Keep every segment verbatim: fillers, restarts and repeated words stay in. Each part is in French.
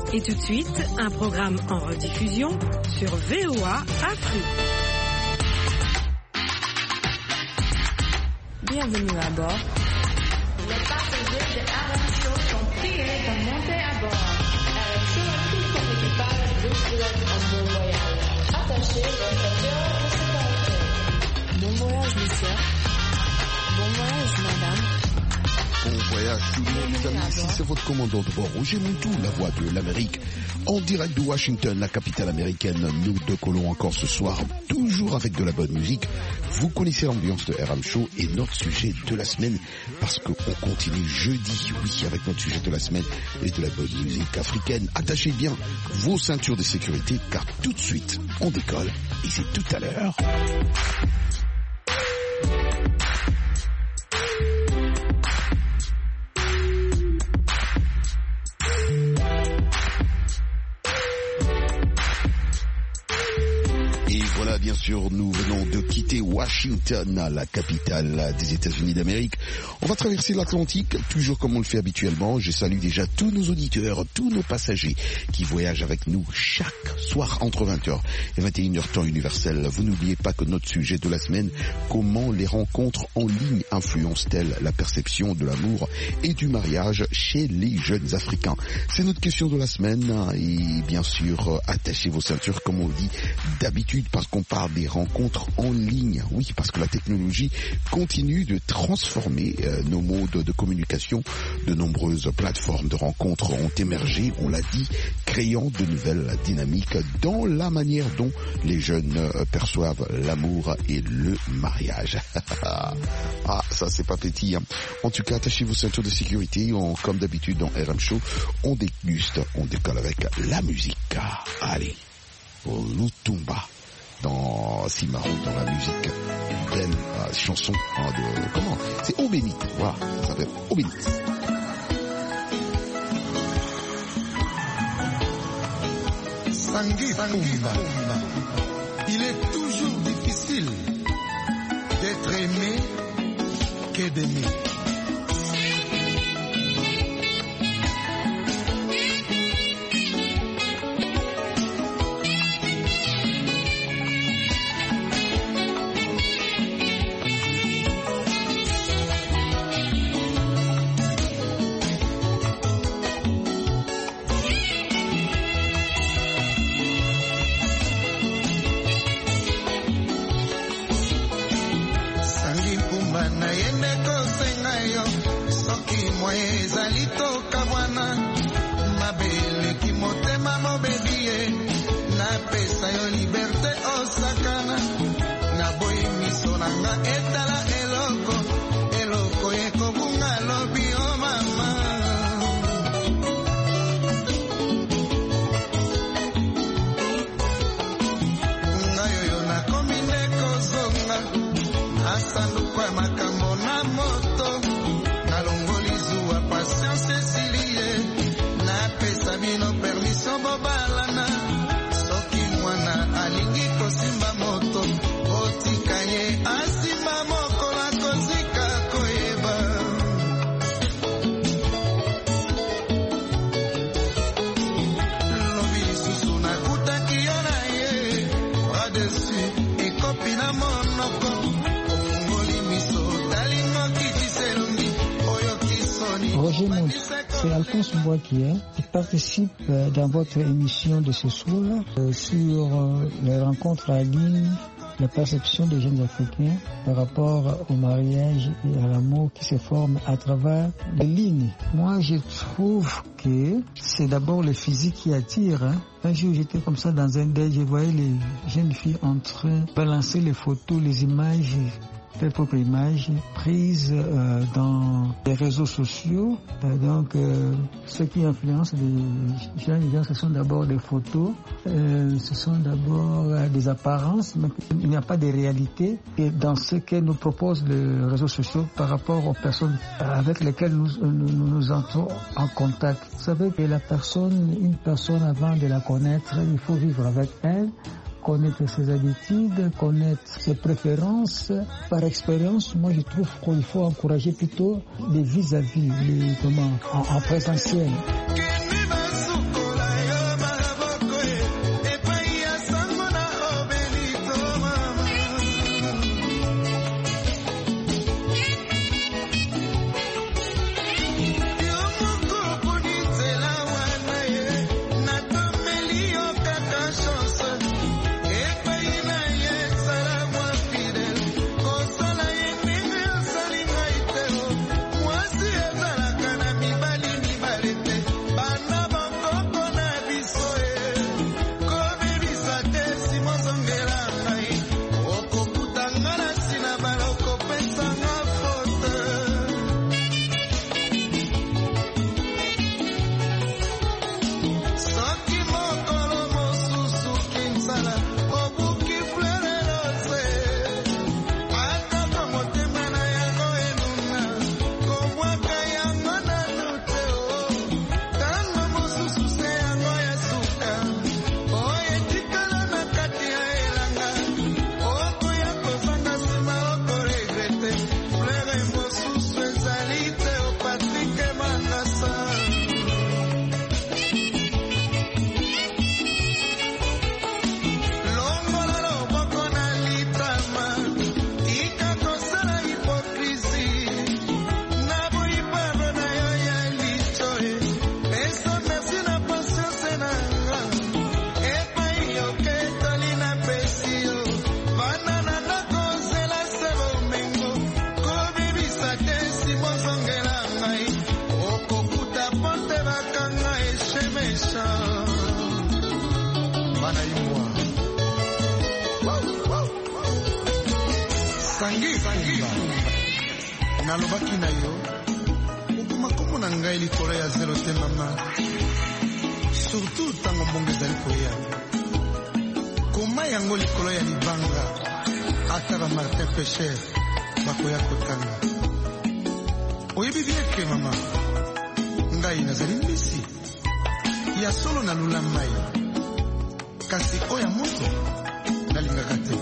Et tout de suite, un programme en rediffusion sur V O A Afrique. Bienvenue à bord. Les passagers de R M Show sont priés de monter à bord. R M Show a tout son équipage vous souhaite un bon voyage. Attachez votre ceinture de sécurité. Bon voyage, monsieur. Bon voyage, madame. Bon voyage tout le monde, les amis. Ici, c'est votre commandant de bord, Roger Montou, la voix de l'Amérique. En direct de Washington, la capitale américaine. Nous décollons encore ce soir, toujours avec de la bonne musique. Vous connaissez l'ambiance de R M Show et notre sujet de la semaine, parce qu'on continue jeudi, oui, avec notre sujet de la semaine et de la bonne musique africaine. Attachez bien vos ceintures de sécurité, car tout de suite, on décolle et c'est tout à l'heure. Bien sûr, nous venons de quitter Washington, la capitale des États-Unis d'Amérique. On va traverser l'Atlantique, toujours comme on le fait habituellement. Je salue déjà tous nos auditeurs, tous nos passagers qui voyagent avec nous chaque soir entre vingt heures et vingt et une heures temps universel. Vous n'oubliez pas que notre sujet de la semaine, comment les rencontres en ligne influencent-elles la perception de l'amour et du mariage chez les jeunes Africains? C'est notre question de la semaine et bien sûr, attachez vos ceintures comme on dit d'habitude parce qu'on parle des rencontres en ligne. Oui, parce que la technologie continue de transformer euh, nos modes de communication. De nombreuses plateformes de rencontres ont émergé, on l'a dit, créant de nouvelles dynamiques dans la manière dont les jeunes euh, perçoivent l'amour et le mariage. Ah, ça c'est pas petit. Hein. En tout cas, attachez vos ceintures de sécurité. On, comme d'habitude dans R M Show, on déguste, on décolle avec la musique. Allez, Lutumba. Dans Simaro, dans la musique, une belle euh, chanson hein, de comment c'est Obénit, voilà, ça s'appelle Obénit. Sangui Pumba, il est toujours difficile d'être aimé que d'aimer. C'est Alphonse Boisquier qui participe dans votre émission de ce soir euh, sur les rencontres en ligne, la perception des jeunes Africains par rapport au mariage et à l'amour qui se forme à travers les lignes. Moi, je trouve que c'est d'abord le physique qui attire. Hein. Un jour, j'étais comme ça dans un date, je voyais les jeunes filles en train de balancer les photos, les images, leurs propres images prises euh, dans les réseaux sociaux. Euh, donc, euh, ce qui influence les jeunes gens, ce sont d'abord des photos, euh, ce sont d'abord euh, des apparences, mais il n'y a pas de réalité. Et dans ce que nous proposent les réseaux sociaux par rapport aux personnes avec lesquelles nous nous, nous entrons en contact. Vous savez que la personne, une personne, avant de la connaître, il faut vivre avec elle, connaître ses habitudes, connaître ses préférences. Par expérience, moi je trouve qu'il faut encourager plutôt les vis-à-vis, les, comment, en, en présentiel. sangi kumba nalobaki na yo okoma kombo na ngai likolo ya zelo te mama, surtout ntango mbongo ezali koya koma yango likolo ya libanga ata ba Martin Pécher bakoya kotanga. Oyebi bien ke mama ngai nazali mbisi ya solo na lula mai, kasi oya moto nalingaka te.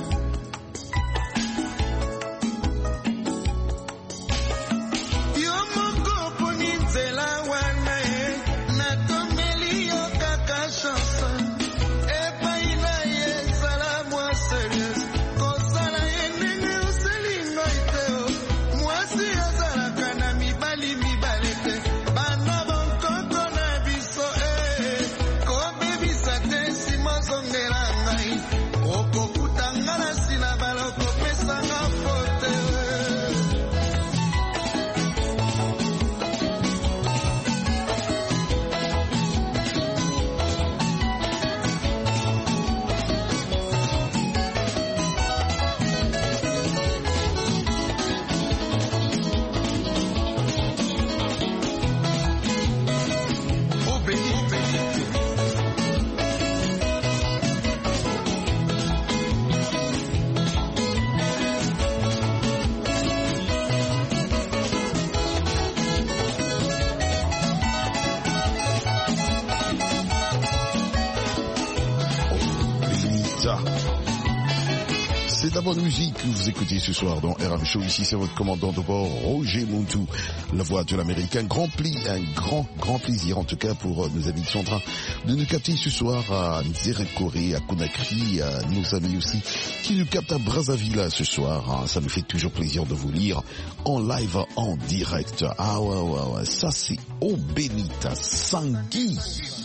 C'est de la bonne musique que vous écoutez ce soir dans R M Show. Ici, c'est votre commandant de bord, Roger Montou, la voix de l'Amérique. Un grand pli, un grand, grand plaisir, en tout cas, pour nos amis qui sont en train de nous capter ce soir à Nzérékoré, à Conakry, à nos amis aussi qui nous captent à Brazzaville ce soir. Ça nous fait toujours plaisir de vous lire en live, en direct. Ah ouais, ouais, ouais. Ça, c'est Eau Bénite, Sangui.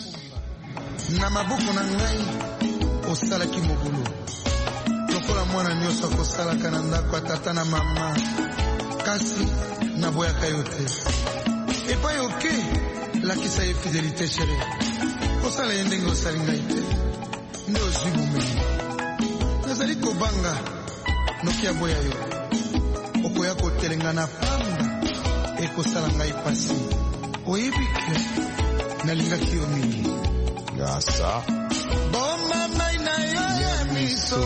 Namaboko nangai, osalaki mobulu. Lokola mwana nyoso kosalaka na ndako ya tata na mama, kasi naboyaka yo te. Epai oke lakisa ye fidelité chérie, kosala ye ndenge osali ngai te, nde ozwi bomemi. Nazali kobanga noki ya boya yo, okoya kotelenga na pamba ekosala ngai pasi. Oyebi ke nalingaki yo mingi. Gasa Boma mai na yo ya miso,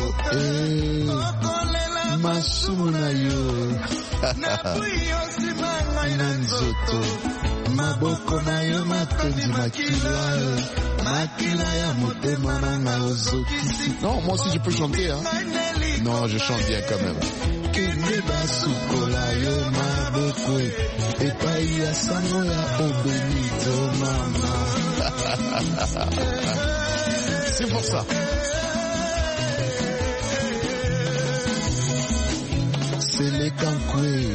okolela masumu na yo na kuyo simanga ina nzoto, maboko na yo matondi makila makila ya motema nanga ozokisi. Non, moi aussi je peux chanter hein. Non, je chante bien quand même. Kende basukola yo maboko epai ya sango ya Eau Bénite mama. C'est pour ça. C'est les cancoués.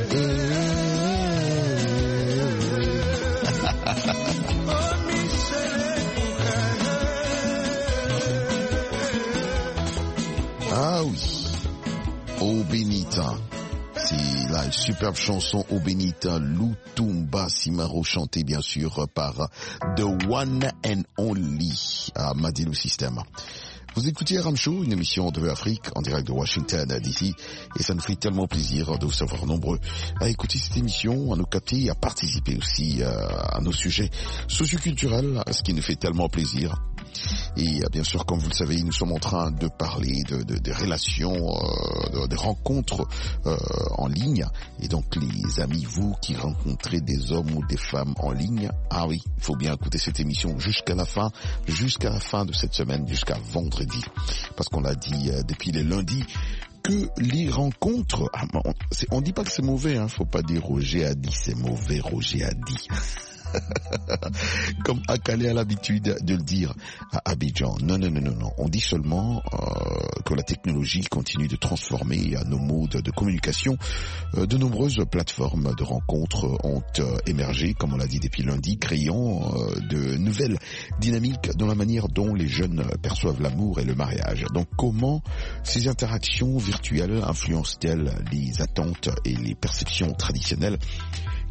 Ah oui, Eau Bénite. C'est la superbe chanson Eau Bénite, Lutumba Simaro, chantée bien sûr par The One and Only à Madilu System. Vous écoutez R M Show, une émission de Afrique en direct de Washington D C, et ça nous fait tellement plaisir de vous savoir nombreux à écouter cette émission, à nous capter et à participer aussi à nos sujets socioculturels, ce qui nous fait tellement plaisir. Et bien sûr, comme vous le savez, nous sommes en train de parler de, de, des relations, euh, de, des rencontres euh, en ligne. Et donc, les amis, vous qui rencontrez des hommes ou des femmes en ligne, ah oui, il faut bien écouter cette émission jusqu'à la fin, jusqu'à la fin de cette semaine, jusqu'à vendredi. Parce qu'on a dit euh, depuis les lundis que les rencontres, ah, on ne dit pas que c'est mauvais, hein, faut pas dire Roger a dit, c'est mauvais, Roger a dit. Comme Akale a l'habitude de le dire à Abidjan. Non, non, non, non, non. On dit seulement euh, que la technologie continue de transformer nos modes de communication. Euh, de nombreuses plateformes de rencontres ont euh, émergé, comme on l'a dit depuis lundi, créant euh, de nouvelles dynamiques dans la manière dont les jeunes perçoivent l'amour et le mariage. Donc, comment ces interactions virtuelles influencent-elles les attentes et les perceptions traditionnelles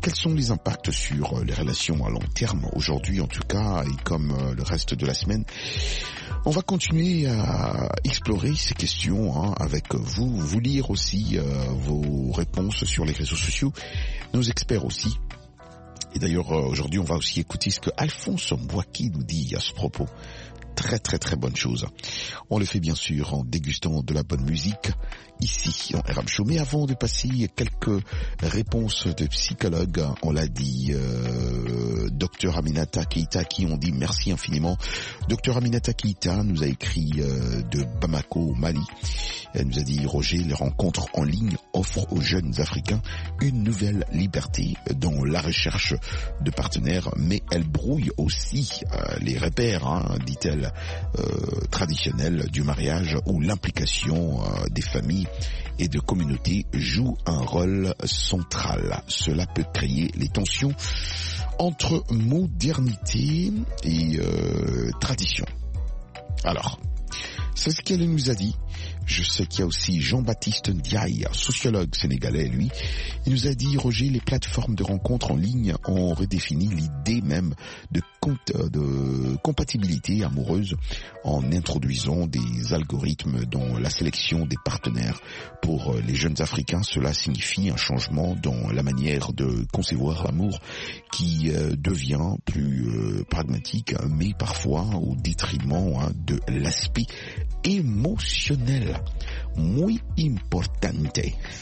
quels sont les impacts sur les relations à long terme aujourd'hui en tout cas, et comme le reste de la semaine, on va continuer à explorer ces questions hein, avec vous, vous lire aussi euh, vos réponses sur les réseaux sociaux, nos experts aussi. Et d'ailleurs, aujourd'hui, on va aussi écouter ce que Alphonse Mbouaki nous dit à ce propos. Très très très bonne chose. On le fait bien sûr en dégustant de la bonne musique ici en R M Show. Mais avant de passer quelques réponses de psychologues, on l'a dit, euh, Docteur Aminata Keita, qui on dit merci infiniment. Docteur Aminata Keita nous a écrit euh, de Bamako au Mali. Elle nous a dit, Roger, les rencontres en ligne offrent aux jeunes Africains une nouvelle liberté dans la recherche de partenaires, mais elles brouillent aussi euh, les repères, hein, dit-elle, euh, traditionnels du mariage, où l'implication euh, des familles et de communautés joue un rôle central. Cela peut créer les tensions entre modernité et euh, tradition. Alors, c'est ce qu'elle nous a dit. Je sais qu'il y a aussi Jean-Baptiste Ndiaye, sociologue sénégalais, lui. Il nous a dit, Roger, les plateformes de rencontres en ligne ont redéfini l'idée même de, de compatibilité amoureuse en introduisant des algorithmes dans la sélection des partenaires. Pour les jeunes Africains, cela signifie un changement dans la manière de concevoir l'amour qui euh, devient plus euh, pragmatique, mais parfois au détriment hein, de l'aspect émotionnel. Muy importante.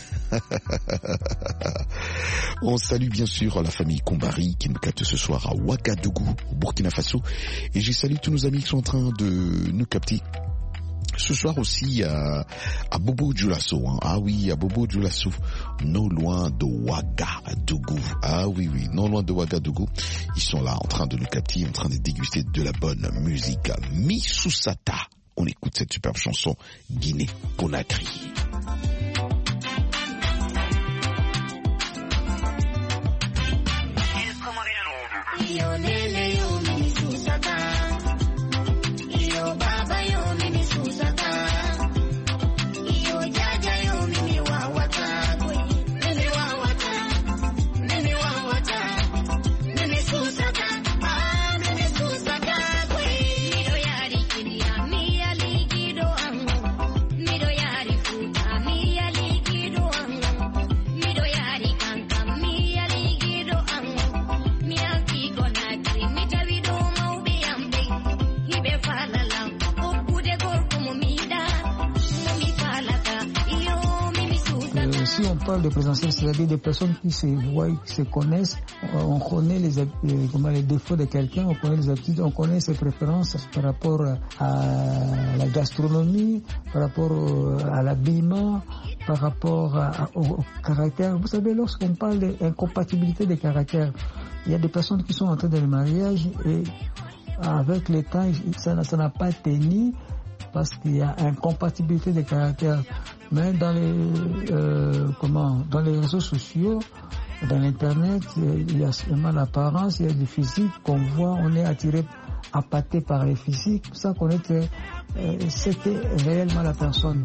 On salue bien sûr la famille Kombari qui nous capte ce soir à Ouagadougou, au Burkina Faso. Et je salue tous nos amis qui sont en train de nous capter ce soir aussi à, à Bobo Dioulasso. Hein. Ah oui, à Bobo Dioulasso, non loin de Ouagadougou. Ah oui, oui, non loin de Ouagadougou. Ils sont là en train de nous capter, en train de déguster de la bonne musique. Misusata. On écoute cette superbe chanson Guinée-Conakry. Si on parle de présentiel, c'est-à-dire des personnes qui se voient, qui se connaissent, on connaît les, les, comment, les défauts de quelqu'un, on connaît les aptitudes, on connaît ses préférences par rapport à la gastronomie, par rapport à l'habillement, par rapport à, au, au caractère. Vous savez, lorsqu'on parle d'incompatibilité des caractères, il y a des personnes qui sont entrées dans le mariage et avec le temps, ça n'a pas tenu parce qu'il y a incompatibilité des caractères. Mais dans les, euh, comment, dans les réseaux sociaux, dans l'internet, il y a seulement l'apparence, il y a du physique qu'on voit, on est attiré, appâté par les physiques, pour ça qu'on était, euh, c'était réellement la personne.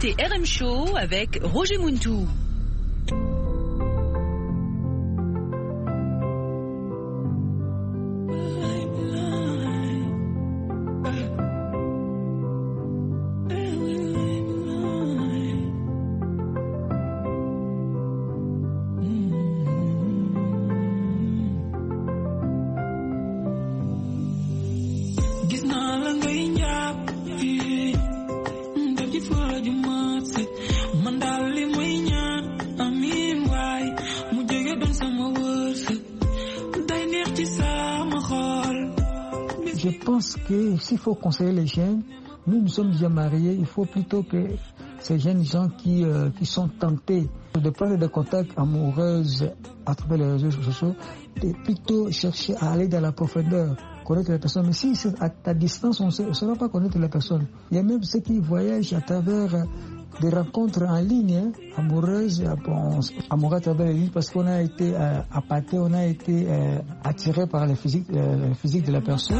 écoutez R M Show avec Roger Muntou. Je pense que s'il faut conseiller les jeunes, nous nous sommes déjà mariés, il faut plutôt que ces jeunes gens qui, euh, qui sont tentés de prendre des contacts amoureux à travers les réseaux sociaux, et plutôt chercher à aller dans la profondeur, connaître les personnes. Mais si c'est à ta distance, on ne saura pas connaître les personnes. Il y a même ceux qui voyagent à travers des rencontres en ligne, hein, amoureuses, bon, amoureux à travers les lignes, parce qu'on a été euh, appâté, on a été euh, attiré par le physique, euh, le physique de la personne.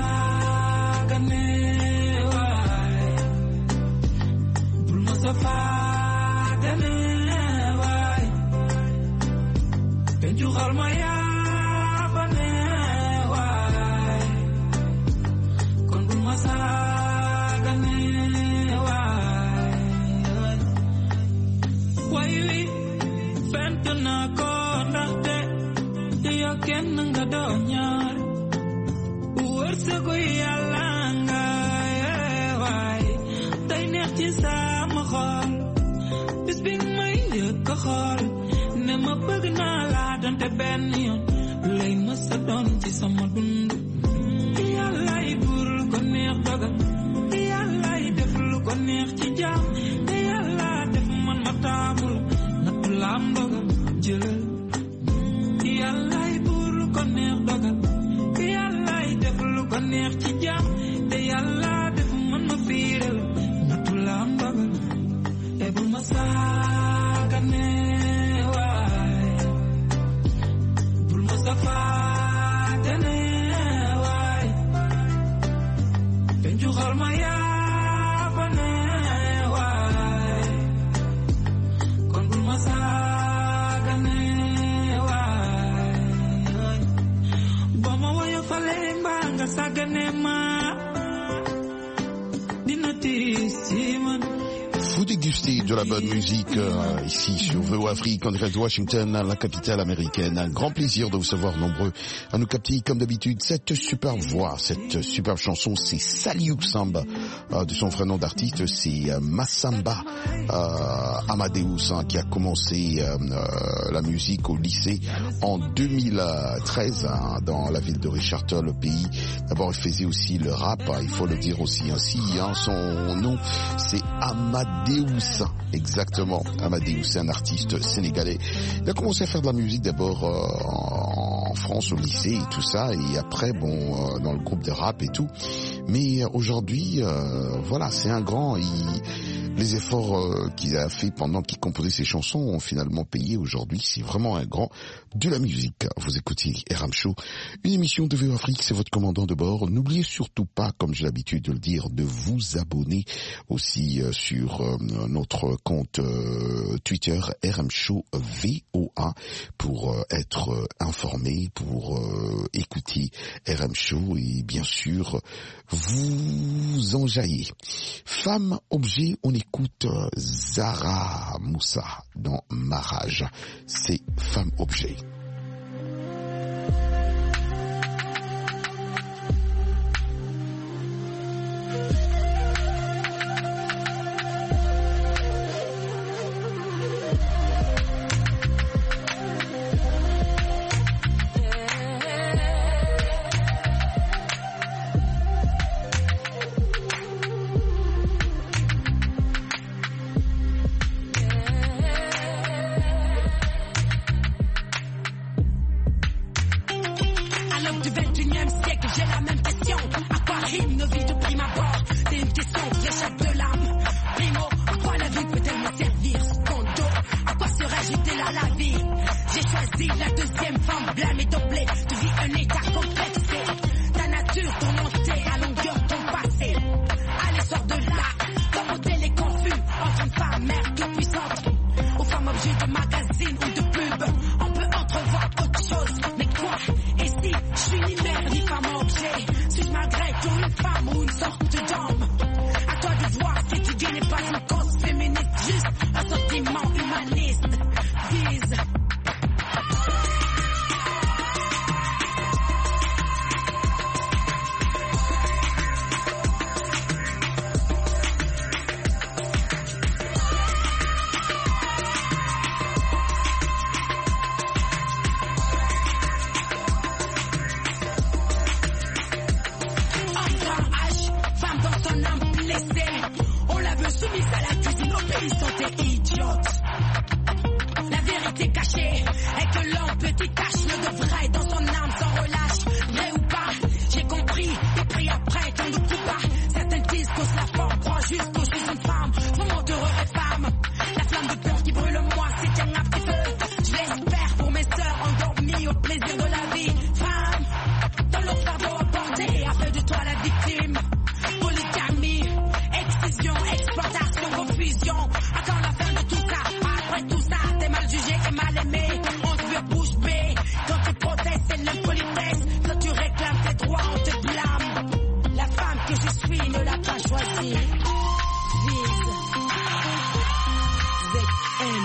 Vous dégustez de la bonne musique euh, ici sur V O A Afrique en direct de Washington, la capitale américaine. Un grand plaisir de vous savoir nombreux à nous capter comme d'habitude. Cette superbe voix, cette superbe chanson, c'est Saliou Samba. Euh, de son vrai nom d'artiste, c'est euh, Massamba euh, Amadeus, hein, qui a commencé euh, euh, la musique au lycée en deux mille treize hein, dans la ville de Richardson, le pays. D'abord, il faisait aussi le rap, hein, il faut le dire aussi ainsi. Hein, son nom, c'est Amadeus. Exactement, Amadeus, c'est un artiste sénégalais. Il a commencé à faire de la musique d'abord euh, en France au lycée et tout ça, et après bon euh, dans le groupe de rap et tout. Mais aujourd'hui, euh, voilà, c'est un grand. Il, les efforts euh, qu'il a fait pendant qu'il composait ses chansons ont finalement payé aujourd'hui. C'est vraiment un grand de la musique. Vous écoutez R M Show, une émission de V O Afrique, c'est votre commandant de bord. N'oubliez surtout pas, comme j'ai l'habitude de le dire, de vous abonner aussi euh, sur euh, notre compte euh, Twitter R M Show V O A pour euh, être euh, informé, pour euh, écouter R M Show et bien sûr vous enjailler. Femme objet, on écoute euh, Zara Moussa dans Marage. C'est Femme objet. Allez, sors de là, ton modèle est confus, en train de pas merde. yeux de magazine ou de pub, on peut entrevoir autre chose. Mais quoi? Et si je suis ni mère ni femme objet? Suis-je malgré tout une femme ou une sorte d'homme? À toi de voir si tu dis n'est pas une cause féministe, juste un sentiment humaniste. Vise. Soumise à la cuisine, obéissante et idiote. La vérité cachée est que l'homme petit cache le devrait dans son âme sans relâche. Vrai ou pas, j'ai compris et pris après qu'on ne coupe pas. Certains disent qu'ose la forme, croient juste que je suis une femme. Moment heureux et femme. La flamme de peur qui brûle moi s'éteigne à petit feu. Je l'espère pour mes sœurs endormies au plaisir de la vie. Femme, dans leur fardeau à porter, a fait de toi la victime. Polygamie, excision, exploitation, confusion. À quand la fin de tout ça? Après tout ça, t'es mal jugé et mal aimé. On se veut bouche bée. Quand tu protestes, c'est l'impolitesse. Quand tu réclames tes droits, on te blâme. La femme que je suis ne l'a pas choisie. Vise. Z M.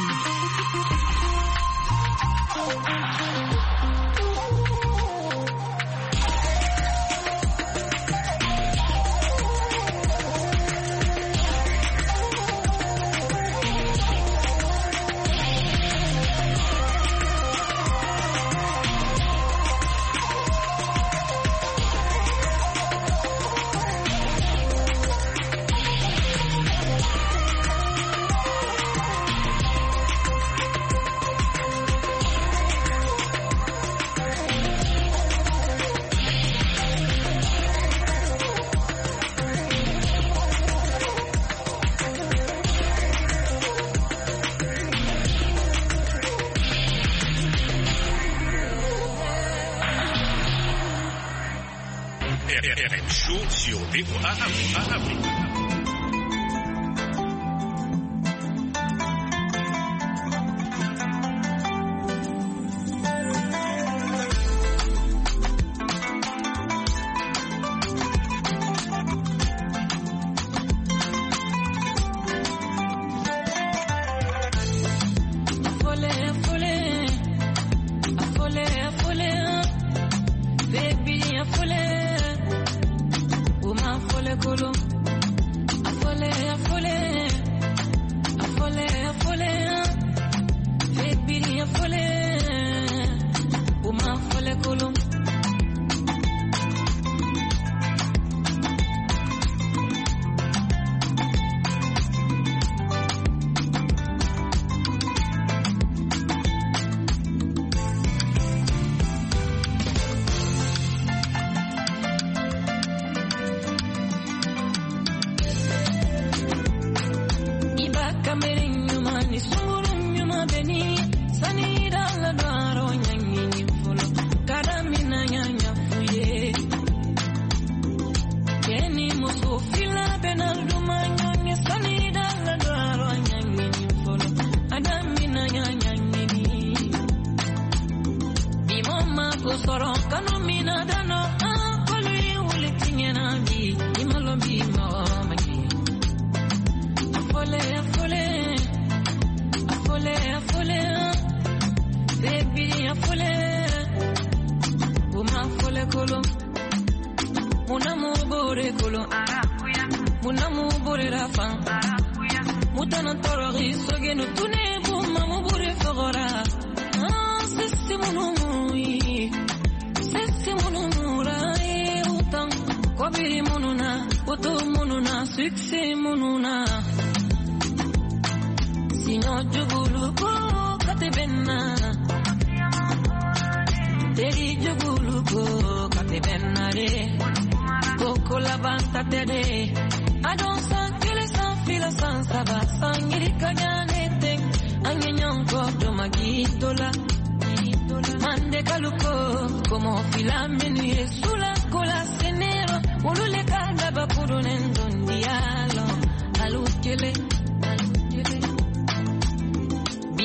R M Show sur V O A Afrique.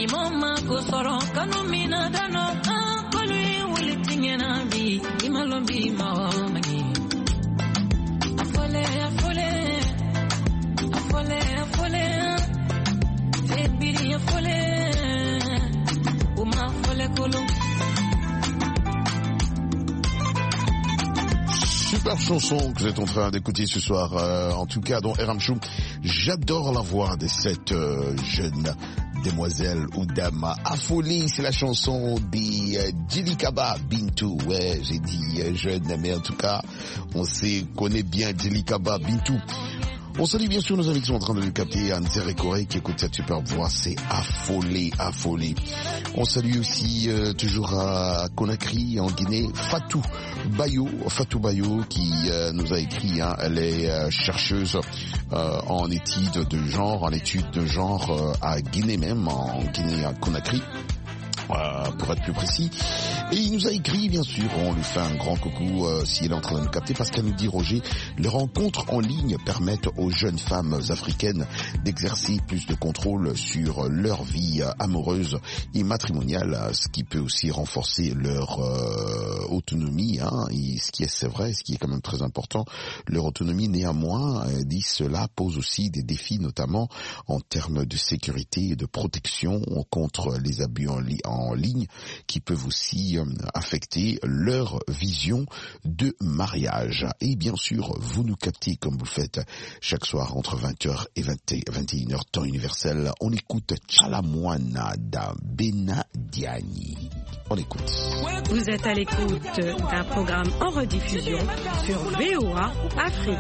Baby mama ko soro kanu mina dano kolui wuli tingena bi imalombi mawamagi afole afole afole afole baby afole uma afole kolo. Super chanson que vous êtes en train d'écouter ce soir, euh, en tout cas dans Eram Show. J'adore la voix de cette euh, jeune demoiselle ou dame affolée. C'est la chanson des euh, Djelikaba Bintou. Ouais, j'ai dit euh, jeune, mais en tout cas, on sait, connaît bien Djelikaba Bintou. On salue bien sûr nos amis qui sont en train de le capter, Anzer et Corée qui écoutent cette superbe voix, c'est affolé, affolé. On salue aussi euh, toujours à Conakry, en Guinée, Fatou Bayo, Fatou Bayo qui euh, nous a écrit, hein, elle est euh, chercheuse euh, en études de genre, en études de genre euh, à Guinée même, en Guinée à Conakry. Euh, pour être plus précis, et il nous a écrit, bien sûr, on lui fait un grand coucou euh, s'il est en train de nous capter, parce qu'elle nous dit, Roger, les rencontres en ligne permettent aux jeunes femmes africaines d'exercer plus de contrôle sur leur vie amoureuse et matrimoniale, ce qui peut aussi renforcer leur euh, autonomie, hein, et ce qui est, c'est vrai, ce qui est quand même très important, leur autonomie. Néanmoins, elle dit, cela pose aussi des défis, notamment en termes de sécurité et de protection contre les abus en ligne en ligne qui peuvent aussi euh, affecter leur vision de mariage. Et bien sûr, vous nous captez comme vous le faites chaque soir entre vingt heures et vingt et une heures temps universel. On écoute Chalamwana da Benadiani. On écoute. Vous êtes à l'écoute d'un programme en rediffusion sur V O A Afrique.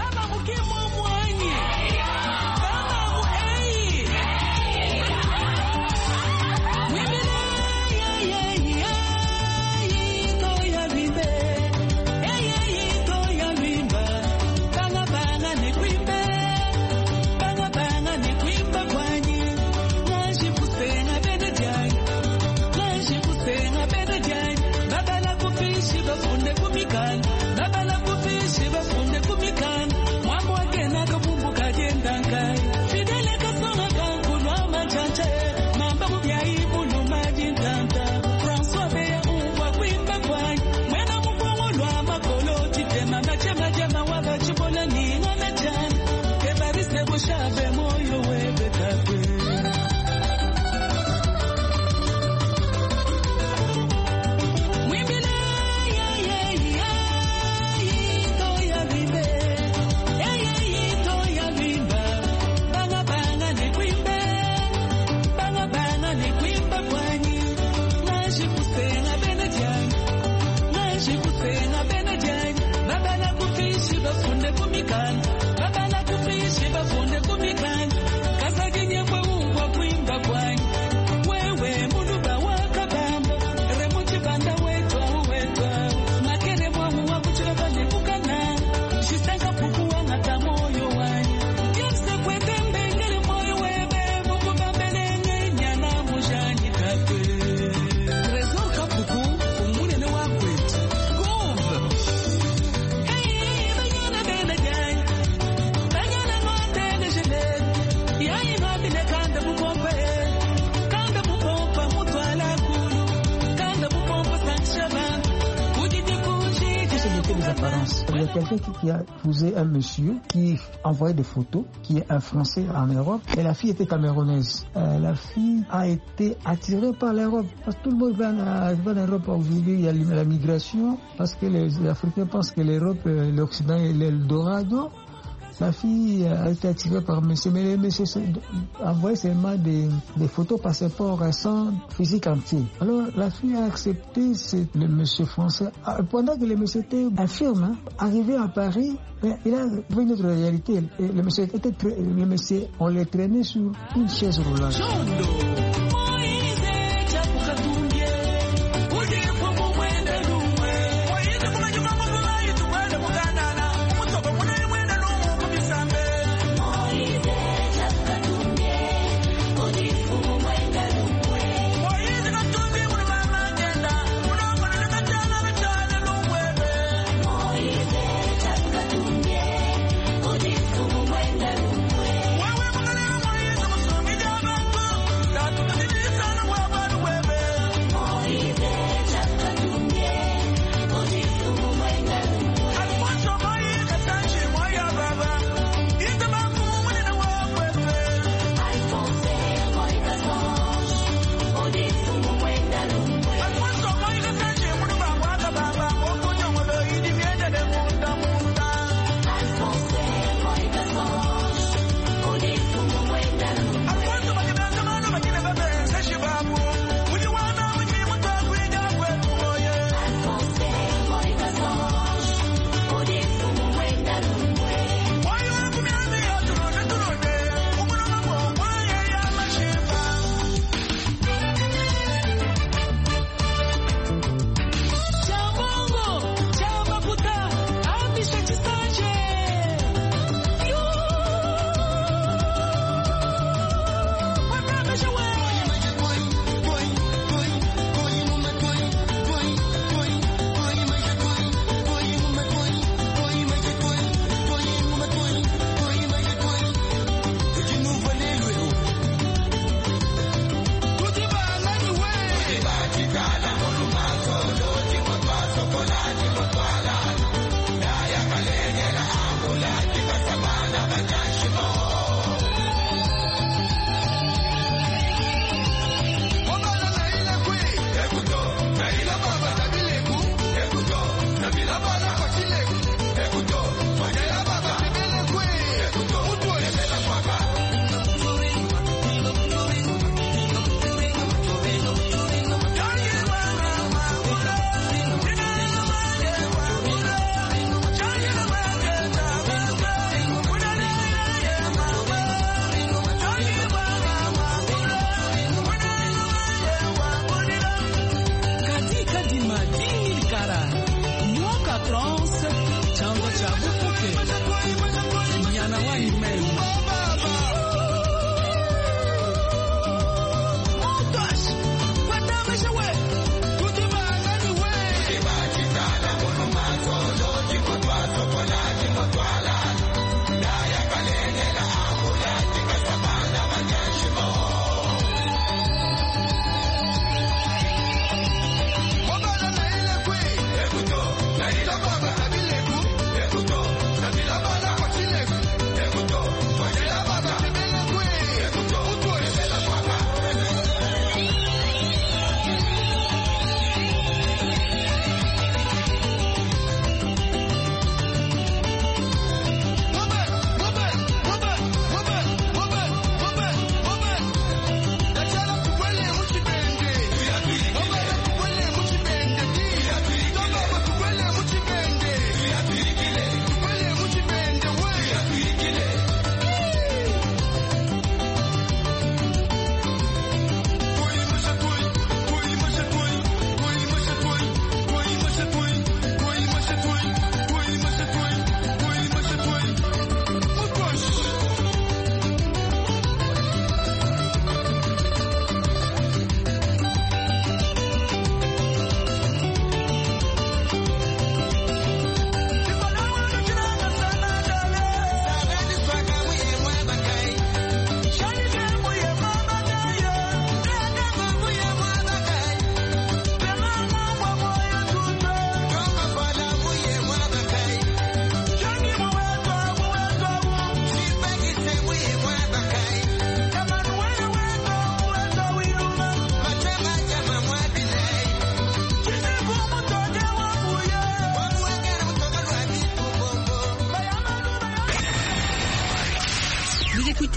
Il y a quelqu'un qui, qui a épousé un monsieur qui envoyait des photos, qui est un Français en Europe, et la fille était camerounaise. Euh, la fille a été attirée par l'Europe, parce que tout le monde va en, va en Europe aujourd'hui, il y a la migration, parce que les, les Africains pensent que l'Europe, l'Occident est l'Eldorado. La fille a été attirée par monsieur, mais le monsieur envoyait seulement des, des photos passeport sans physique entier. Alors la fille a accepté le monsieur français. Pendant que le monsieur était infirme, hein, arrivé à Paris, il a vu une autre réalité. Le monsieur était très, le monsieur, on le traînait sur une chaise roulante.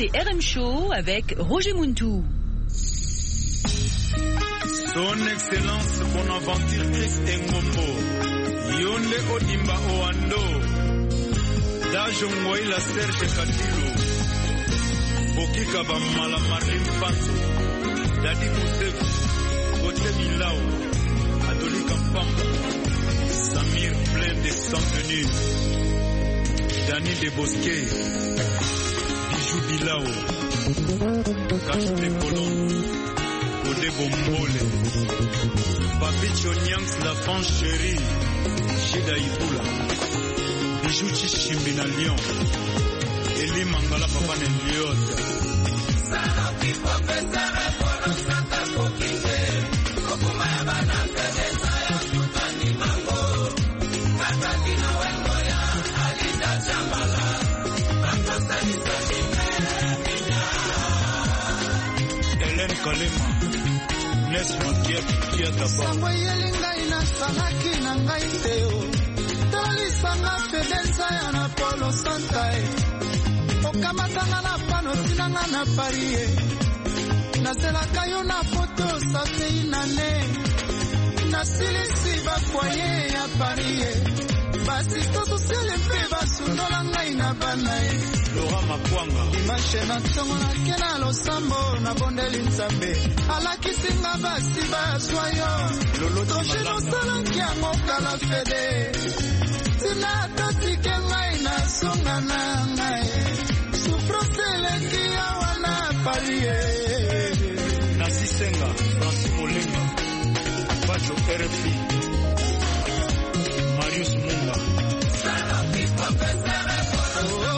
écoutez R M Show avec Roger Muntou. Son Excellence Bonaventure Christ Engombo, Yonde Odimba Oando, Dajongwaila Serge Katilo, Bokika Bamala Marlin Fanso, Dadi Mousseff, Kote Milao, Adoli Kampamba, Samir plein de sang-tenus, Dani de Bosquet, Bijou Bilao, Cache de Colomb, Ode Bombole, Papicho Nyans la fan chérie, Chida Ibula, Bijou Chichimbi na Lyon, Eli Mangala Papa Nenliota. Sanoki Professeur Polo Santa Kokinde, Kokuma ya bana Fedesa ya Kutani Mango, Katakina Wengoya, Alida Chambala, Bakosa Nisajime, Hélène Kalema. Sango yelinga inasalaki na ngai teo talisanga Fedesa ya na Polo Santa okamatanga na pano tinanga na parie nazelaka yo na foto safei nane nasilisi bakwaye ya parie basito sosiale mpe basundola ngai na bana ye Laura Makwanga imashe na ntongo nake na losambo na bondeli nzambe alakisinga basi bazwa yo toshe nosalaki yango kala Fede tina tatike ngai na songa na ngai sufrance eleki awa na palie Nasisenga Francis Molenga Bacho R F I Marius Munga Sanoki Professeur Polo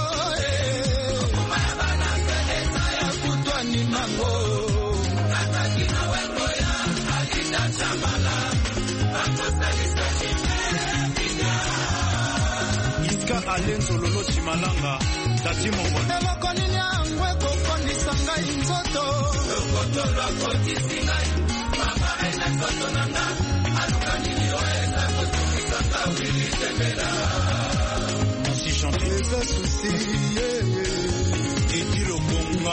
Alenzo Lolo Chimalanga Tati Mongo Eloko nini yangu ekokondisa ngai nzoto Lokoto lwako tisingai Mabare na nzoto nanga Aluka nini oeza kotumisa kawili tembela Nancy Chantier Eza susi Ediro Bonga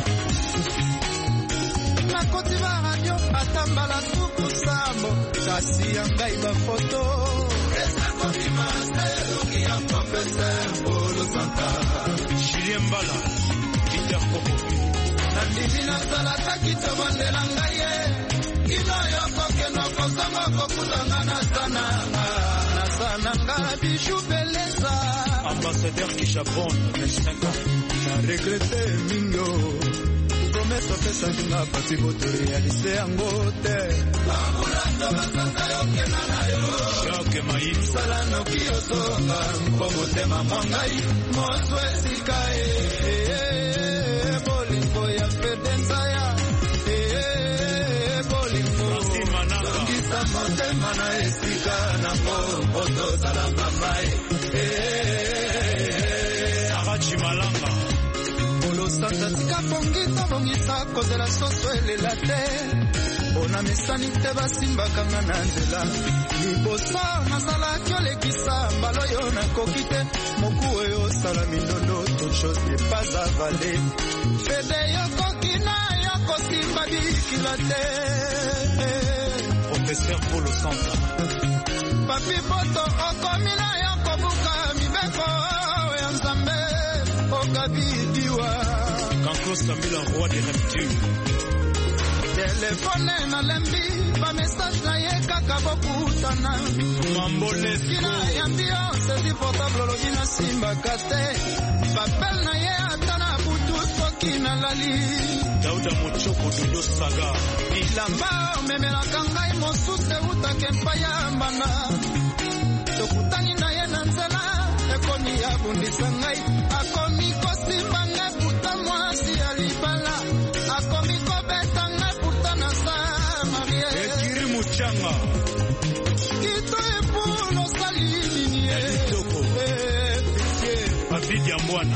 Nakoti ba radio atambala suku sambo Kasi ya ngai ba foto Eza kobima Seloki ya Professeur Polo Santa Julien Mbala Peter Kokofi Nandimi na salata kitobondela ngai ye Kino yoko keno kozongo kokutanga na sananga Na sananga Bijou Beleza Ambassadeur Kishabon vingt-cinq ans Na regrete mingo Prometo pesa njunga pati boto realise yango te Ambulando basasa yoke na na yo Jacques Maït Salano kiyosonga Mpongo tema mwangai Mozo esika e Bolingo ya Fedenza ya Bolingo Kisa motema na esika Na mboto salamba Sarah Chimalanga Polo Santa tika bongisa bongisa kozela soso elela te Bona mesani te basimbaka nga na nzela Liboso nazalaki olekisa mbalo yo nakoki te Moku oyo sala mindondo toute chose n'est pas avalée Fede yokoki na yokosimba bikila te Professeur Polo Santa Papi poto okomi na yokobuka mibeko ya Nzambe Okabidiwa Kanklos Kamila roi des reptiles Telefone na lembi ba message na ye kaka bokutana Mamboles Kina yambio sezi portable lobi na simba kate Papel na ye atana butu soki na lali Dauda Mochoko Dodo Saga Ilamba omemela kangai mosuse utake mpaya mbana Tokutani na ye na nzela Ekomi ya bundisa ngai Akomi kosimba ngai puta mwasi ya libala Akomi kobeta ngai puta na sa marie Ekiri Muchanga Kito epulo salini nye Elitoko Abidi Ambwana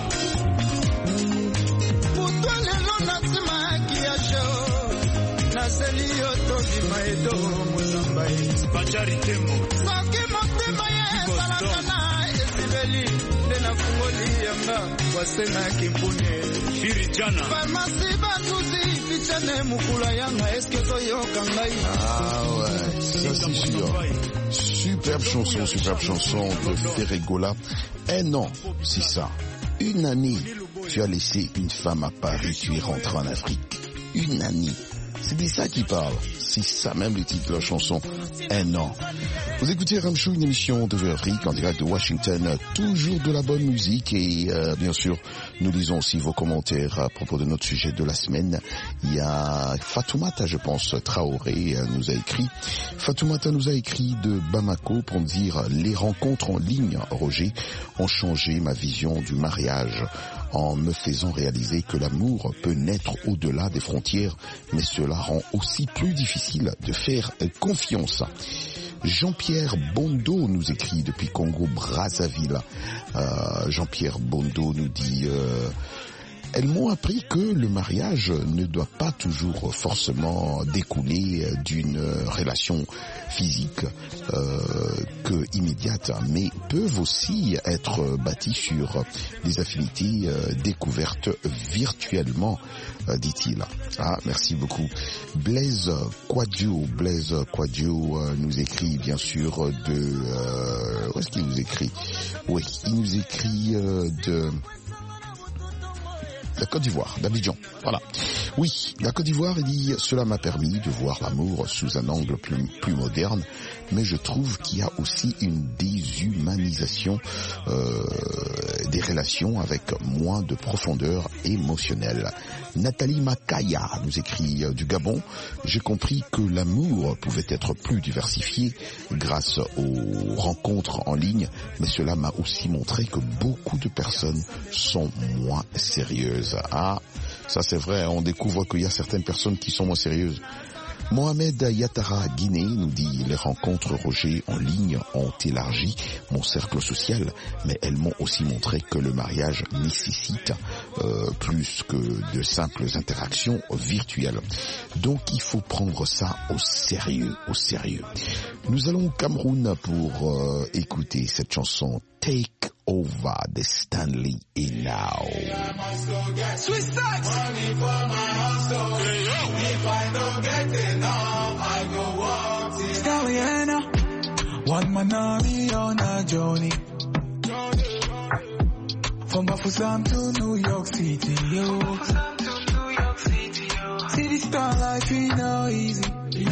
Puto lelo na sima kiasho Naseli yoto bima edo muzambai Bajari Tembo Soki motema ye salakana esibeli Dena fungoli yanga wasena kimpune Firijana Pharmacie batuzi bichane mukula yanga eske zoyoka ngai. Ah ouais, ça c'est sûr. Superbe chanson, superbe chanson de Ferregola. Un an, c'est ça. Une année, tu as laissé une femme à Paris, tu es rentré en Afrique. Une année. C'est de ça qu'il parle. C'est ça même le titre de la chanson. Un an. Vous écoutez Ramchou, une émission de Afrique en direct de Washington. Toujours de la bonne musique et euh, bien sûr, nous lisons aussi vos commentaires à propos de notre sujet de la semaine. Il y a Fatoumata, je pense, Traoré nous a écrit. Fatoumata nous a écrit de Bamako pour dire « Les rencontres en ligne, Roger, ont changé ma vision du mariage en me faisant réaliser que l'amour peut naître au-delà des frontières, mais cela rend aussi plus difficile de faire confiance. » Jean-Pierre Bondo nous écrit depuis Congo-Brazzaville. Euh, Jean-Pierre Bondo nous dit euh, « Elles m'ont appris que le mariage ne doit pas toujours forcément découler d'une relation physique euh, que immédiate, mais peuvent aussi être bâties sur des affinités euh, découvertes virtuellement, euh, dit-il. » Ah, merci beaucoup. Blaise Quadio, Blaise Quadio euh, nous écrit bien sûr de... Euh, où est-ce qu'il nous écrit? Oui, il nous écrit euh, de... La Côte d'Ivoire, d'Abidjan, voilà. Oui, la Côte d'Ivoire, il dit « Cela m'a permis de voir l'amour sous un angle plus, plus moderne, mais je trouve qu'il y a aussi une déshumanisation euh, des relations avec moins de profondeur émotionnelle. » Nathalie Makaya nous écrit euh, du Gabon « J'ai compris que l'amour pouvait être plus diversifié grâce aux rencontres en ligne, mais cela m'a aussi montré que beaucoup de personnes sont moins sérieuses. » Ah, ça c'est vrai, on découvre qu'il y a certaines personnes qui sont moins sérieuses. Mohamed Yatara Guinée nous dit « Les rencontres, Roger, en ligne ont élargi mon cercle social, mais elles m'ont aussi montré que le mariage nécessite euh, plus que de simples interactions virtuelles. Donc il faut prendre ça au sérieux, au sérieux. » Nous allons au Cameroun pour euh, écouter cette chanson « Take Over de Stanley Enao. Stanley Enao, one man army on a journey. From Bafoussam to New York City, yo. City star life is no easy.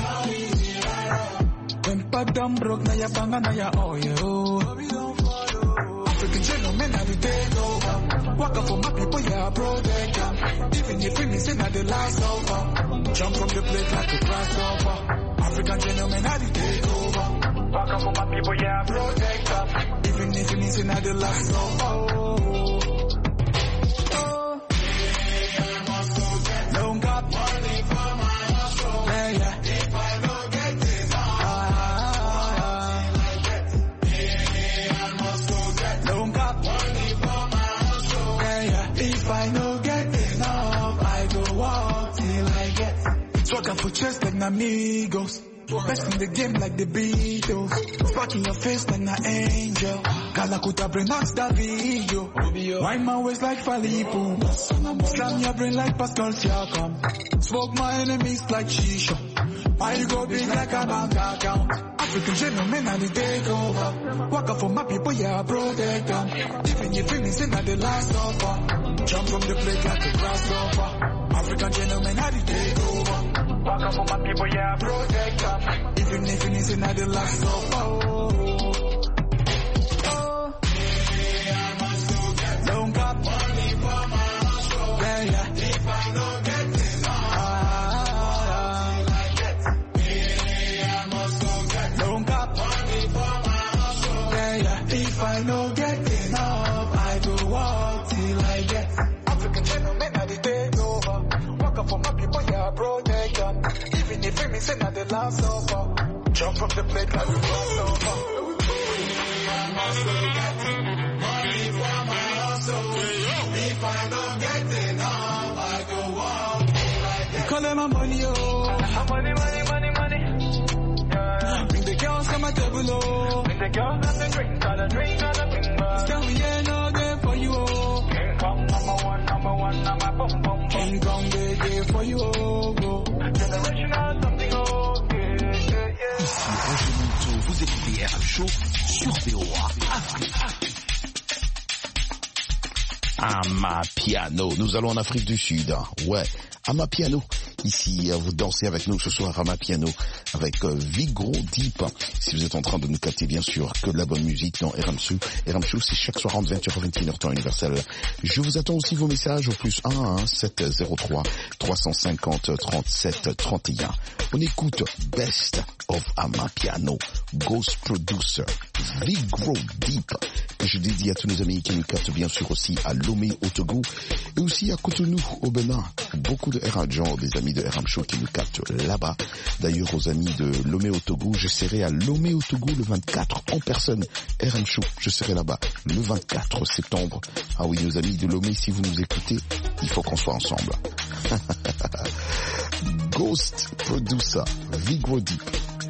When pop down broke, na ya banga na ya oil. African gentlemen, I do take over. Walk up for my people, yeah, I protect them. Even if we missing at the last over. Jump from the plate like a grasshopper. African gentlemen, I do take over. Walk up for my people, yeah, I protect them. Even if we missing at the last over. Don't got money for my hustle. Yeah, yeah. If I don't get this, if I no get enough, I go walk till I get. Swagger for chest like amigos. Best in the game like the Beatles. Spark in your face like an angel. Kalakuta brain knocks that video. Wind my waist like Falipo. Slam your brain like Pascal Siakam. Smoke my enemies like Shisha. I go big like a bank account. African gentlemen, I take over. Walk up for my people, yeah, I protect them. Even if you're missing at the last offer. Jump from the plate like a grasshopper. African gentlemen, I take over. Walk up for my people, yeah, I protect them. Even if you're missing at the last offer. Don't got money for my hustle. Yeah, yeah. If I don't get enough, don't got money for my hustle. Yeah, yeah. If I don't get enough, I go walk till I get. African gentlemen, I take over. Walk up for my people, yeah, I protect them. Even if we missing at the last offer. Jump from the plate like a grasshopper. Money for my hustle. If I don't get enough, I go walk till I get. Call them my money, oh. Money, money, money, money. Yeah. Bring the girls on my table, oh. Bring the girls on the drink, on the drink, on the drink, oh. Stanley, yeah, no, there for you, oh. Vous écoutez R M Show sur V O A Afrique. Amapiano. Nous allons en Afrique du Sud. Ouais, Amapiano. Ici, vous dansez avec nous ce soir, Amapiano, avec euh, Vigro Deep. Si vous êtes en train de nous capter, bien sûr, que de la bonne musique dans R M Show. R M Show, c'est chaque soir entre vingt heures et vingt et une heures temps universel. Je vous attends aussi vos messages au plus un un sept zéro trois trois cent cinquante trente-sept trente et un. On écoute Best of Amapiano, Ghost Producer, Vigro Deep, que je dédie à tous nos amis qui nous captent bien sûr aussi à Lomé au Togo et aussi à Cotonou au Bénin. Beaucoup de R M gens, des amis de R M Show qui nous captent là-bas. D'ailleurs, aux amis de Lomé au Togo, je serai à Lomé au Togo le vingt-quatre en personne. R M Show, je serai là-bas le vingt-quatre septembre. Ah oui, nos amis de Lomé, si vous nous écoutez, il faut qu'on soit ensemble. Ghost Producer, Vigro Deep.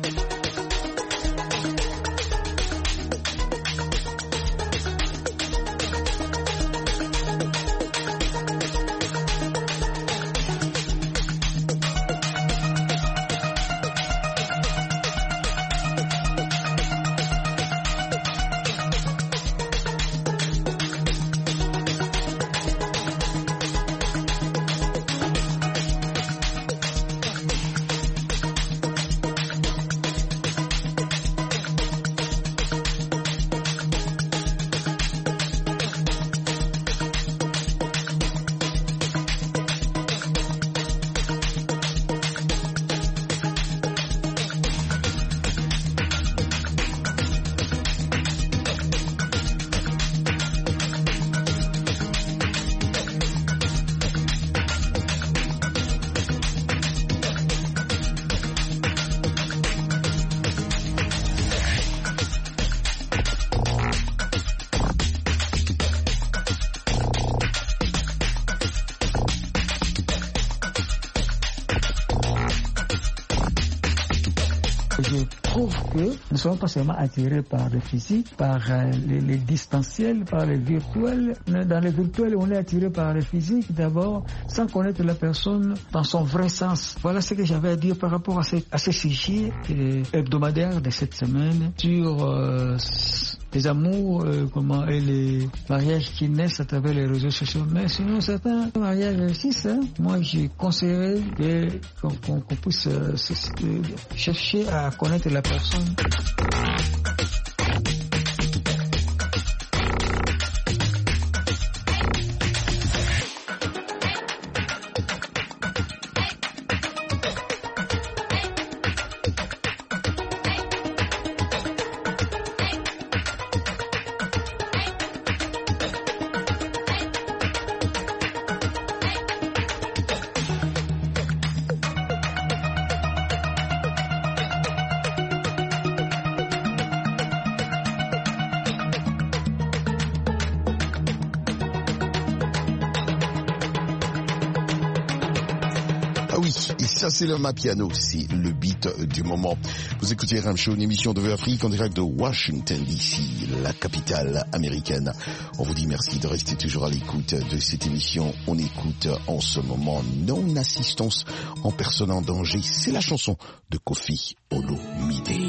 Je trouve que nous ne sommes pas seulement attirés par le physique, par euh, les, les distanciels, par le virtuel. Dans le virtuel, on est attiré par le physique d'abord, sans connaître la personne dans son vrai sens. Voilà ce que j'avais à dire par rapport à ce, à ce sujet euh, hebdomadaire de cette semaine sur euh, les amours, euh, comment, et les mariages qui naissent à travers les réseaux sociaux. Mais sinon, certains mariages réussissent. Hein. Moi, j'ai conseillé que, qu'on, qu'on, qu'on puisse euh, chercher à connaître la personne. Ça, c'est le Amapiano, c'est le beat du moment. Vous écoutez R M Show, une émission de V O A Afrique en direct de Washington D C, la capitale américaine. On vous dit merci de rester toujours à l'écoute de cette émission. On écoute en ce moment Non-assistance en personne en danger. C'est la chanson de Koffi Olomide.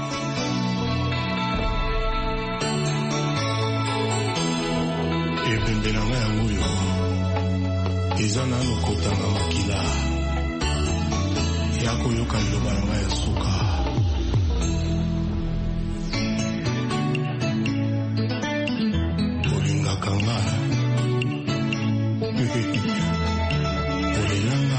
yako yoka liloba nanga ya suka olingaka nga olelanga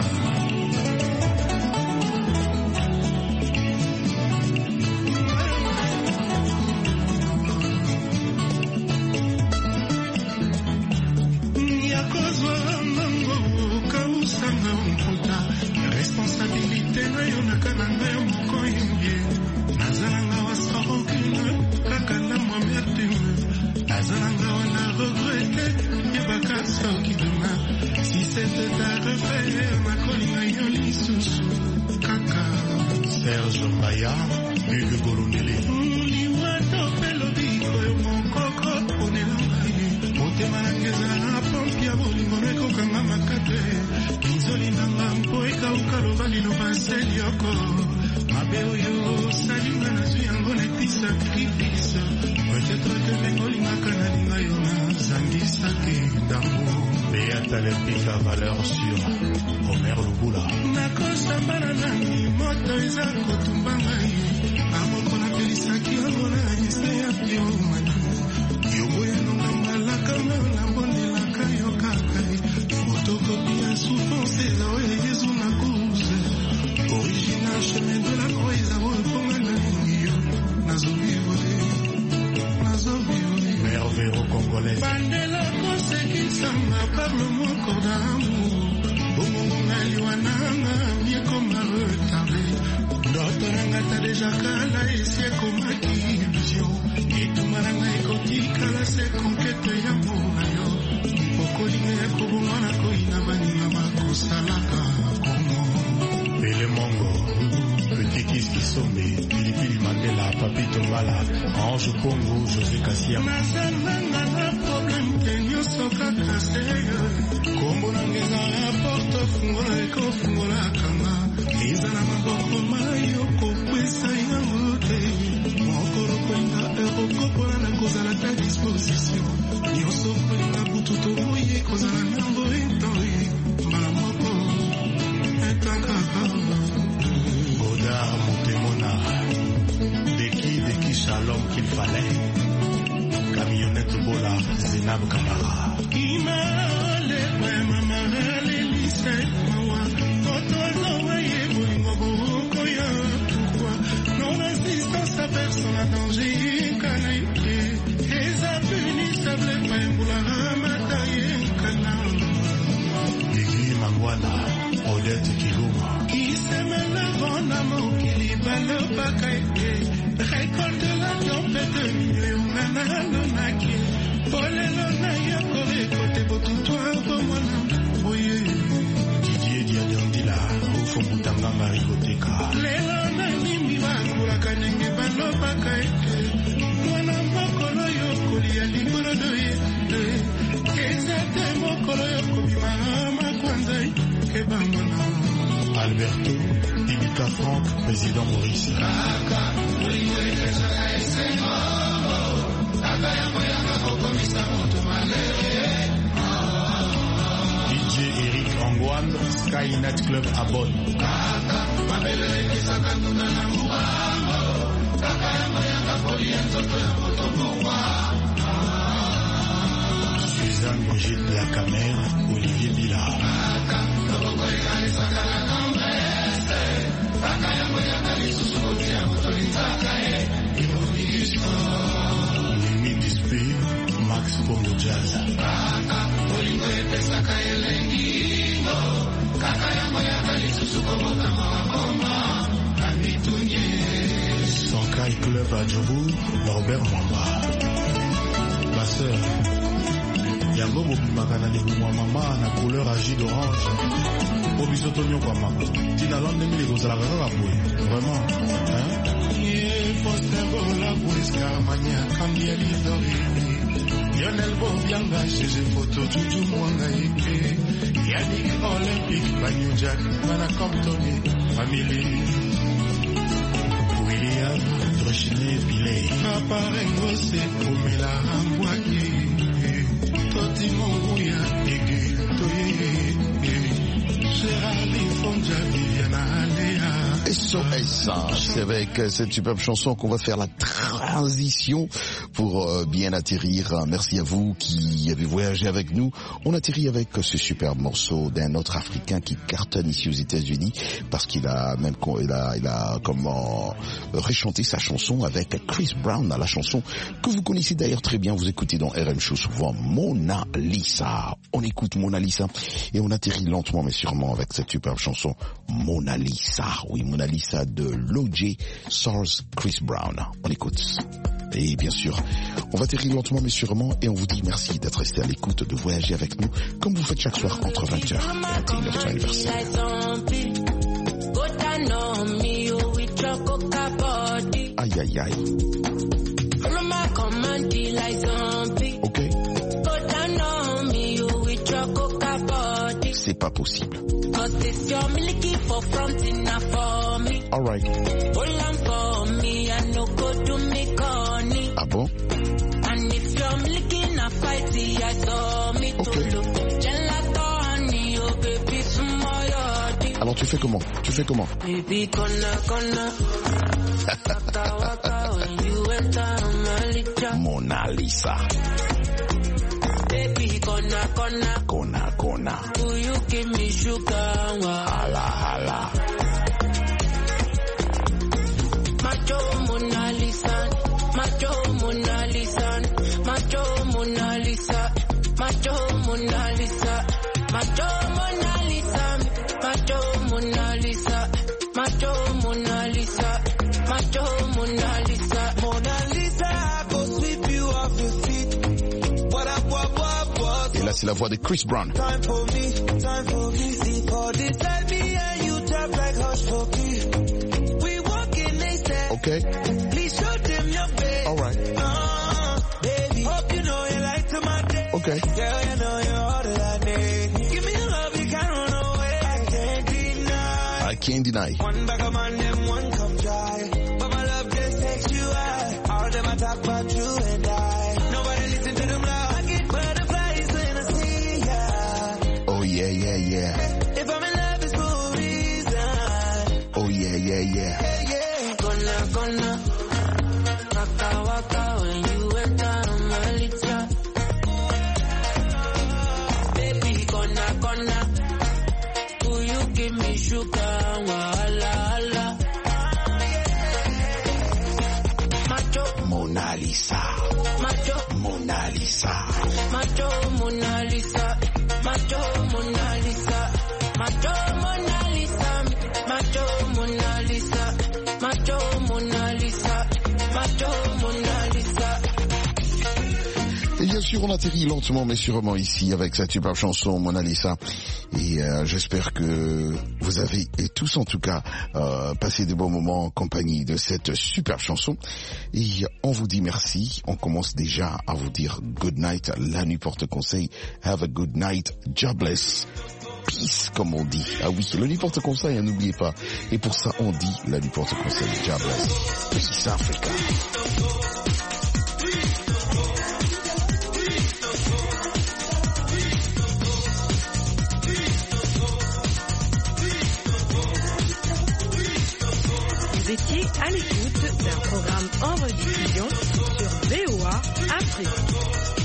yakozwa mango kausanga mputa responsabilité na yo nakananga yo mokoyembie nazalanga wasarokine kaka na mwamerte nazalanga wana regrete yebaka soki dema si c'était à refaire nakolinga yo lisusu kaka Serge Mbaya Hugues Bolonele liwa topelobi oyo mokoko ponelanga ye motema nanga ezala pompi ya bolingo mekokanga makate kinzoli nanga mpo ekauka loba liloba selioko mabe oyo salinga nazwi yango neti ozali sacrifice peut-être que mengolingaka na linga yo nazangisaki ndambo beata lepika valeur sur Omer Lubula nakosambana nani moto eza kotumba ngai amoko napelisaki yango na nyise ya piomani yongo yanonga malaka na nabondelaka yo kaka fotokopi ya souffrance eza oyo yezu na course original chemin de la croix eza oyo ponga na lingiyo nazovivre nazovivre merveille au congolais bandela kosekisanga parle mon corps d'amour bomongo na liwa nanga miekoma retardé ndoto nanga ta deja kala esi ekomaki illusion etuma nanga ekotikala se konkete ya mona yo pokolinga ya kobonga na koyina baninga bakosalaka kongo pele mongo petit kiski sombe pilipili mandela papito mbala ange kongo josé kasia nazalanga na problème te nyonso kaka seyo kombo nanga eza raporte fungola ekofungolakanga eza na maboko mayo kokwesa yango te mokolo kolinga ekokopola na kozala ta disposition nyonso kolinga butu tomoye kozala nango entoi mbala moko etakaka Godard Montemona Deki Deki Shalom qu'il fallait Camionnette Bola Zenab Kamara Imale Mama Male Lise Mawa Otozo Waye Bolingo Boko Ya Pourquoi Non assistance à personne à danger Kanaïke Eza punissable Pemboula Ramataye Kanam Deki Mangwana Odette Kiluma Isemele Bonamo Kilibalo Bakaite Récolte la tempête Leungana Lonaki Polelo Naya Kore Kote Botutoa Bomona Oye Didier Diadandila Ufomutanga Marikoteka Lelo Nani Bakura Kanenge Balo Bakaite Mwana Mokolo Yokoli ya Liboro Doye Kezate Mokolo Yokobi Mahama Kwanzai Kebamona Alberto, Ibika Franck, président Maurice. D J Eric Angouane, Sky Night Club à Bonn. Suzanne Brigitte de la Camère, Olivier Billard. Mimi Dispe, Max Bongo Jazz. Sankai Club à Djoubou, Norbert Mwamba. Ma sœur, Yango Bobimaka na lingua mama na couleur à jus d'orange. Obisotonyo kwa mama. Tina lande mili kozala kaka boye. Vraiment, hein? Ye poste bola boiska manya kambia lidori. Lionel Bobianga chez les photos Juju Mwanga Ike. Yannick Olympique Banyo Jack Mana Compton Family. William Drochine Pilé. Papa Rengo se Omela Ambwaki. Toti Monguya Ege Toye. S O S, c'est avec cette superbe chanson qu'on va faire la transition pour euh, bien atterrir. Merci à vous qui avez voyagé avec nous. On atterrit avec ce superbe morceau d'un autre Africain qui cartonne ici aux États-Unis parce qu'il a même il a, il a comment rechanté sa chanson avec Chris Brown, la chanson que vous connaissez d'ailleurs très bien. Vous écoutez dans R M Show souvent Mona Lisa. On écoute Mona Lisa et on atterrit lentement mais sûrement avec cette superbe chanson Mona Lisa. Oui, Mona Lisa de Lil J Source Chris Brown. On écoute. Et bien sûr, on va atterrir lentement mais sûrement et on vous dit merci d'être resté à l'écoute, de voyager avec nous comme vous faites chaque soir entre vingt heures et vingt et une heures anniversaire. Aïe aïe aïe. Ok. C'est pas possible. All right. comment, tu fais comment, tu fais comment? Baby, kona, kona. Waka, waka, when you enter my licha. Mona Lisa. Baby, kona, kona. Kona, kona. Do you give me sugar? Hala, hala. Macho Mona Lisa, macho Mona Lisa, macho Mona Lisa, macho Mona Lisa, macho Mona Lisa, macho Mona Lisa, macho Mona Lisa, macho Mona Lisa, Mona Lisa, I go sweep you off your feet. What up, what, what, what? Et là, c'est la voix de Chris Brown. Time for me, time for me, see for this, let me and you tap like hush for me. Okay. Please show them your face. All right. Uh, baby, hope you know you like to my day. Okay. Girl, you know you're all that I need. Give me a love you can't run away. I can't deny. I can't deny. One bag of man, them one come dry. But my love just takes you high. All them I talk about you and I. Nobody listen to them loud. I get butterflies when I see ya. Oh yeah, yeah, yeah. If I'm in love, it's for a reason. Oh yeah, yeah, yeah. Yeah, yeah. Gonna, gonna, waka, waka, when you enter my licha. Baby, gonna, gonna, do you give me sugar? Wala, wala. Macho Mona Lisa. Macho Mona Lisa. Macho Mona Lisa. Macho Mona Lisa. Macho Mona Lisa. Macho Mona Lisa. Macho Mona Lisa, Macho Mona Lisa. Et bien sûr, on atterrit lentement mais sûrement ici avec cette superbe chanson Mona Lisa. Et euh, j'espère que vous avez, et tous en tout cas, euh, passé de bons moments en compagnie de cette superbe chanson. Et on vous dit merci. On commence déjà à vous dire good night. La nuit porte conseil. Have a good night. Jobless. Peace, comme on dit. Ah oui, la nuit porte conseil, hein, n'oubliez pas. Et pour ça, on dit la nuit porte conseil. Jobless. Peace Africa. Vous étiez à l'écoute d'un programme en rediffusion sur V O A Afrique.